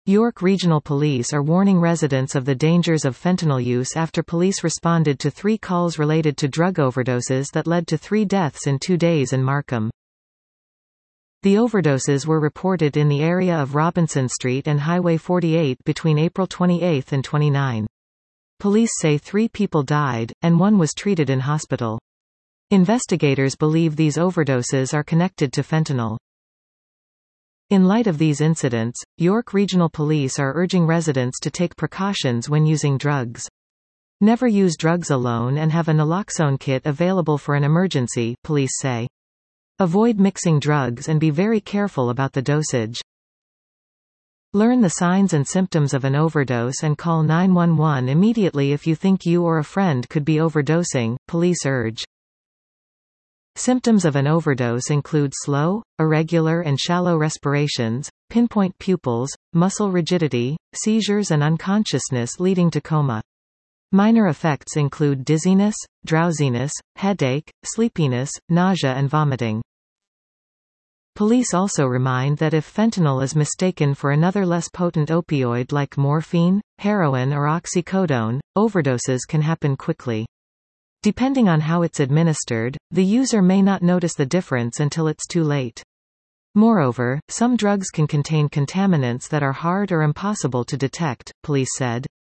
York Regional Police are warning residents of the dangers of fentanyl use after police responded to 3 calls related to drug overdoses that led to 3 deaths in 2 days in Markham. The overdoses were reported in the area of Robinson Street and Highway 48 between April 28 and 29. Police say 3 people died, and 1 was treated in hospital. Investigators believe these overdoses are connected to fentanyl. In light of these incidents, York Regional Police are urging residents to take precautions when using drugs. Never use drugs alone and have a naloxone kit available for an emergency, police say. Avoid mixing drugs and be very careful about the dosage. Learn the signs and symptoms of an overdose and call 911 immediately if you think you or a friend could be overdosing, police urge. Symptoms of an overdose include slow, irregular and shallow respirations, pinpoint pupils, muscle rigidity, seizures and unconsciousness leading to coma. Minor effects include dizziness, drowsiness, headache, sleepiness, nausea and vomiting. Police also remind that if fentanyl is mistaken for another less potent opioid like morphine, heroin or oxycodone, overdoses can happen quickly. Depending on how it's administered, the user may not notice the difference until it's too late. Moreover, some drugs can contain contaminants that are hard or impossible to detect, police said.